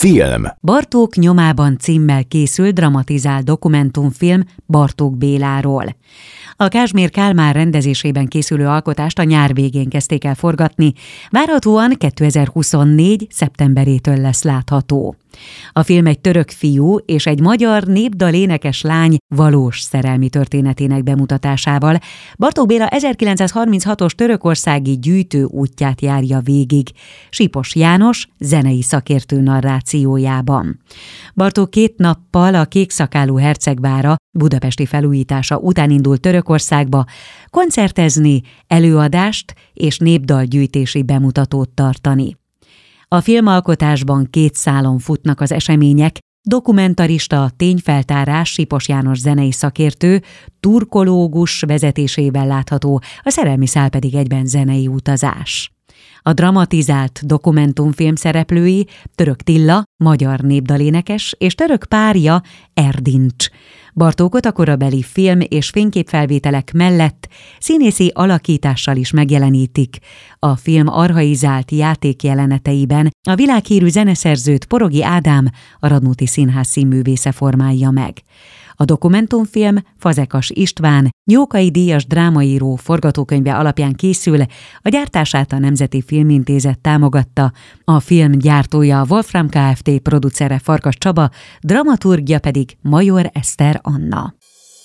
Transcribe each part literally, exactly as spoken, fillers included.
Film. Bartók nyomában címmel készült dramatizált dokumentumfilm Bartók Béláról. A Kázsmér Kálmán rendezésében készülő alkotást a nyár végén kezdték el forgatni, várhatóan kétezer-huszonnégy. szeptemberétől lesz látható. A film egy török fiú és egy magyar népdalénekes lány valós szerelmi történetének bemutatásával Bartók Béla ezerkilencszázharminchatos törökországi gyűjtő útját járja végig, Sipos János zenei szakértő narrációjában. Bartók két nappal a kékszakálú hercegvára budapesti felújítása után indult Törökországba koncertezni, előadást és népdalgyűjtési bemutatót tartani. A filmalkotásban két szálon futnak az események, dokumentarista tényfeltárás Sipos János zenei szakértő, turkológus vezetésével látható, a szerelmi szál pedig egyben zenei utazás. A dramatizált dokumentumfilm szereplői Török Tilla, magyar népdalénekes, és török párja Erdincs. Bartókot a korabeli film- és fényképfelvételek mellett színészi alakítással is megjelenítik. A film archaizált játékjeleneteiben a világhírű zeneszerzőt, Porogi Ádám, a Radnóti Színház színművésze formálja meg. A dokumentumfilm Fazekas István, Nyókai díjas drámaíró forgatókönyve alapján készül, a gyártását a Nemzeti Filmintézet támogatta, a film gyártója a Wolfram Kft. Producere Farkas Csaba, dramaturgja pedig Major Eszter Anna.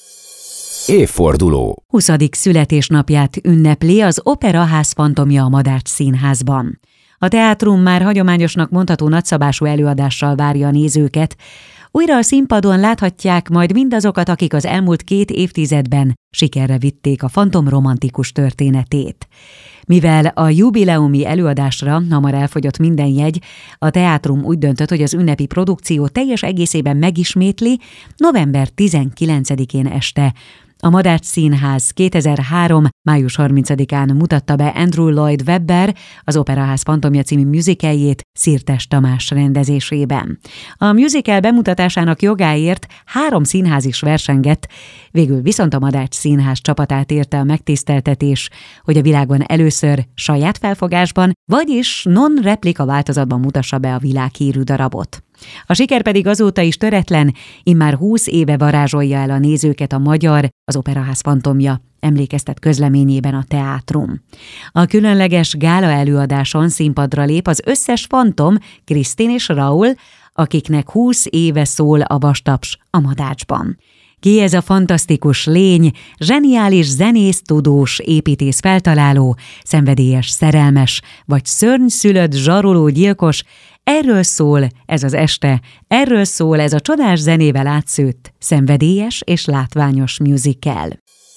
Évforduló. huszadik születésnapját ünnepli az Operaház fantomja a Madách Színházban. A teátrum már hagyományosnak mondható nagyszabású előadással várja a nézőket. Újra a színpadon láthatják majd mindazokat, akik az elmúlt két évtizedben sikerre vitték a fantom romantikus történetét. Mivel a jubileumi előadásra hamar elfogyott minden jegy, a teátrum úgy döntött, hogy az ünnepi produkció teljes egészében megismétli november tizenkilencedikén este. A Madách Színház kétezer-három. május harmincadikán mutatta be Andrew Lloyd Webber az Operaház fantomja című musicaljét Szirtes Tamás rendezésében. A musical bemutatásának jogáért három színház is versengett, végül viszont a Madách Színház csapatát érte a megtiszteltetés, hogy a világon először saját felfogásban, vagyis non-replika változatban mutassa be a világhírű darabot. A siker pedig azóta is töretlen, immár húsz éve varázsolja el a nézőket a magyar, az Operaház fantomja, emlékeztet közleményében a teátrum. A különleges gála előadáson színpadra lép az összes fantom, Krisztin és Raúl, akiknek húsz éve szól a vastaps a Madácsban. Ki ez a fantasztikus lény, zseniális zenész, tudós, építész feltaláló, szenvedélyes szerelmes, vagy szörnyszülött zsaroló gyilkos? Erről szól ez az este, erről szól ez a csodás zenével átszőtt, szenvedélyes és látványos musical.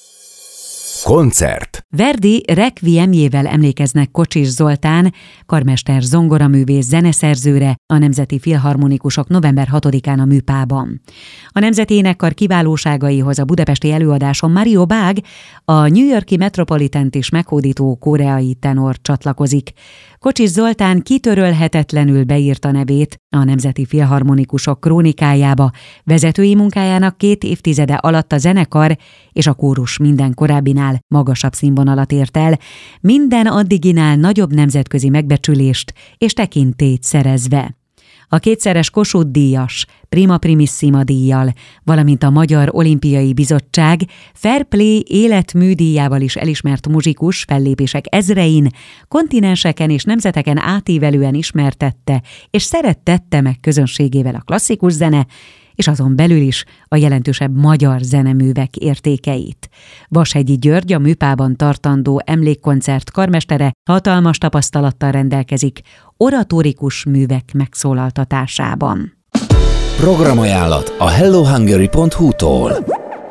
Koncert. Verdi requiemjével emlékeznek Kocsis Zoltán, karmester zongoraművész zeneszerzőre, a Nemzeti Filharmonikusok november hatodikán a Műpában. A Nemzeti Énekkar kiválóságaihoz a budapesti előadáson Mario Bag, a New York-i Metropolitant is meghódító koreai tenor csatlakozik. Kocsis Zoltán kitörölhetetlenül beírta nevét a Nemzeti Filharmonikusok krónikájába, vezetői munkájának két évtizede alatt a zenekar és a kórus minden korábbinál magasabb színvonalat ért el, minden addiginál nagyobb nemzetközi megbecsülést és tekintélyt szerezve. A kétszeres Kossuth-díjas, Prima Primissima díjjal, valamint a Magyar Olimpiai Bizottság Fair Play életműdíjával is elismert muzsikus fellépések ezrein, kontinenseken és nemzeteken átívelően ismertette és szerettette meg közönségével a klasszikus zene, és azon belül is a jelentősebb magyar zeneművek értékeit. Vashegyi György, a Műpában tartandó emlékkoncert karmestere hatalmas tapasztalattal rendelkezik oratórikus művek megszólaltatásában. Programajánlat a hello hungary pont hu-tól.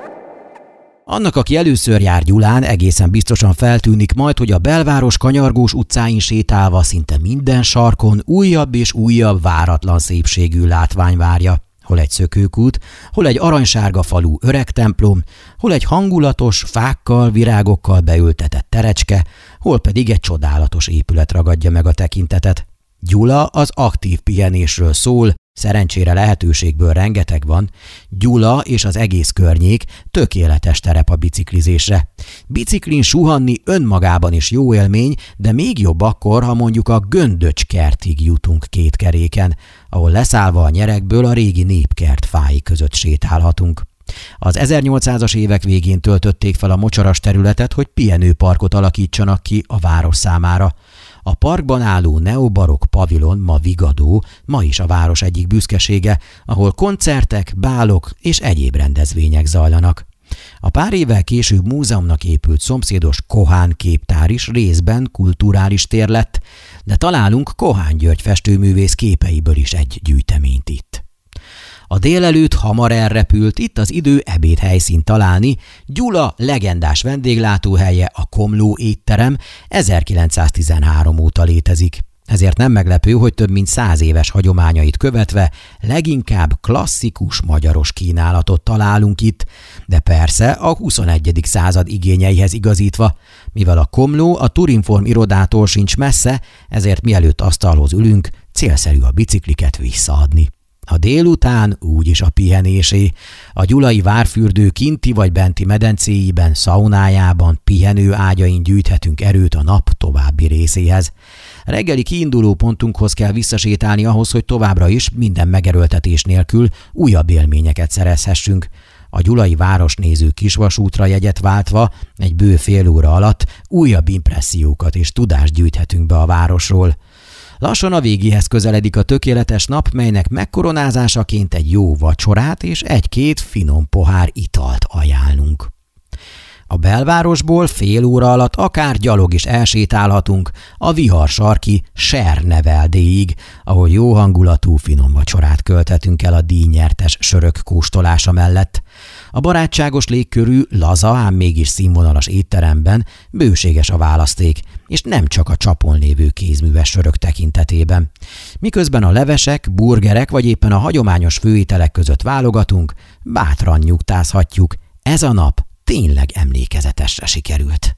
Annak, aki először jár Gyulán, egészen biztosan feltűnik majd, hogy a belváros kanyargós utcáin sétálva szinte minden sarkon újabb és újabb váratlan szépségű látvány várja. Hol egy szökőkút, hol egy aranysárga falú öreg templom, hol egy hangulatos, fákkal, virágokkal beültetett terecske, hol pedig egy csodálatos épület ragadja meg a tekintetet. Gyula az aktív pihenésről szól, szerencsére lehetőségből rengeteg van. Gyula és az egész környék tökéletes terep a biciklizésre. Biciklin suhanni önmagában is jó élmény, de még jobb akkor, ha mondjuk a Göndöcskertig jutunk két keréken, ahol leszállva a nyerekből a régi népkert fái között sétálhatunk. Az ezernyolcszázas évek végén töltötték fel a mocsaras területet, hogy pihenőparkot alakítsanak ki a város számára. A parkban álló neobarokk pavilon, ma Vigadó, ma is a város egyik büszkesége, ahol koncertek, bálok és egyéb rendezvények zajlanak. A pár évvel később múzeumnak épült szomszédos Kohán képtár is részben kulturális tér lett, de találunk Kohán György festőművész képeiből is egy gyűjteményt itt. A délelőtt hamar elrepült, itt az idő ebédhelyszínt találni. Gyula legendás vendéglátóhelye, a Komló étterem ezerkilencszáztizenhárom óta létezik. Ezért nem meglepő, hogy több mint száz éves hagyományait követve leginkább klasszikus magyaros kínálatot találunk itt, de persze a huszonegyedik század igényeihez igazítva. Mivel a Komló a Turinform irodától sincs messze, ezért mielőtt asztalhoz ülünk, célszerű a bicikliket visszaadni. A délután úgyis a pihenésé. A gyulai várfürdő kinti vagy benti medencéiben, szaunájában, pihenő ágyain gyűjthetünk erőt a nap további részéhez. Reggeli kiinduló pontunkhoz kell visszasétálni ahhoz, hogy továbbra is minden megerőltetés nélkül újabb élményeket szerezhessünk. A gyulai városnéző kisvasútra jegyet váltva egy bő fél óra alatt újabb impressziókat és tudást gyűjthetünk be a városról. Lassan a végéhez közeledik a tökéletes nap, melynek megkoronázásaként egy jó vacsorát és egy-két finom pohár italt ajánlunk. A belvárosból fél óra alatt akár gyalog is elsétálhatunk a viharsarki Serneveldéig, ahol jó hangulatú finom vacsorát költhetünk el a díjnyertes sörök kóstolása mellett. A barátságos légkörű, laza, ám mégis színvonalas étteremben bőséges a választék, és nem csak a csapon lévő kézműves sörök tekintetében. Miközben a levesek, burgerek vagy éppen a hagyományos főételek között válogatunk, bátran nyugtázhatjuk, ez a nap tényleg emlékezetesre sikerült.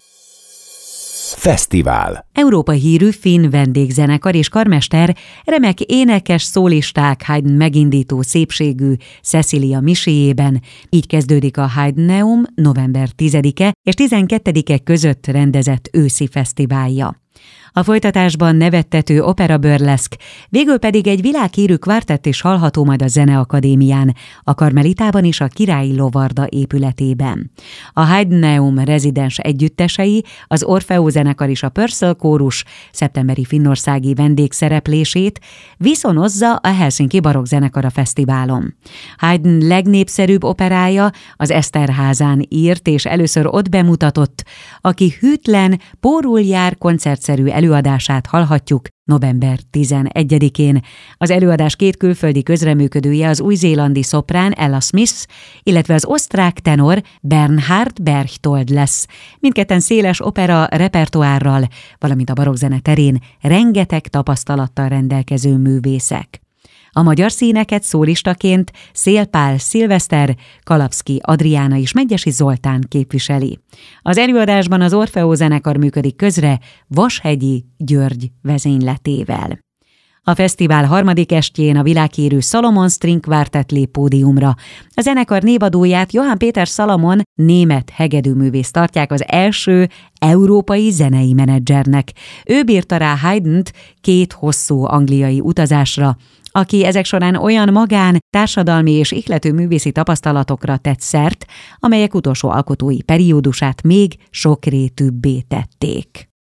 Fesztivál. Európa hírű finn vendégzenekar és karmester, remek énekes szólisták Haydn megindító szépségű Cecilia miséjében. Így kezdődik a Haydneum november tizedike és tizenkettedike között rendezett őszi fesztiválja. A folytatásban nevettető opera-burleszk, végül pedig egy világhírű kvartett is hallható majd a Zeneakadémián, a Karmelitában és a Királyi Lovarda épületében. A Haydneum rezidens együttesei, az Orfeó zenekar és a Purcell kórus szeptemberi finnországi vendégszereplését viszonozza a Helsinki barokkzenekar a fesztiválon. Haydn legnépszerűbb operája az Eszterházán írt és először ott bemutatott, aki hűtlen, pórul jár koncertszerű előadását hallhatjuk november tizenegyedikén. Az előadás két külföldi közreműködője, az új-zélandi szoprán Ella Smith, illetve az osztrák tenor Bernhard Berchtold lesz. Mindketten széles opera repertoárral, valamint a barokkzene terén rengeteg tapasztalattal rendelkező művészek. A magyar színeket szólistaként Szél Pál Szilveszter, Kalapszky Adriána és Medgyessy Zoltán képviseli. Az előadásban az Orfeó zenekar működik közre Vashegyi György vezényletével. A fesztivál harmadik estjén a világhírű Salomon String Quartet lép pódiumra. A zenekar névadóját Johann Péter Salomon német hegedűművész tartják az első európai zenei menedzsernek. Ő bírta rá Haydnt két hosszú angliai utazásra, aki ezek során olyan magán, társadalmi és ihlető művészi tapasztalatokra tett szert, amelyek utolsó alkotói periódusát még sokrétűbbé tették.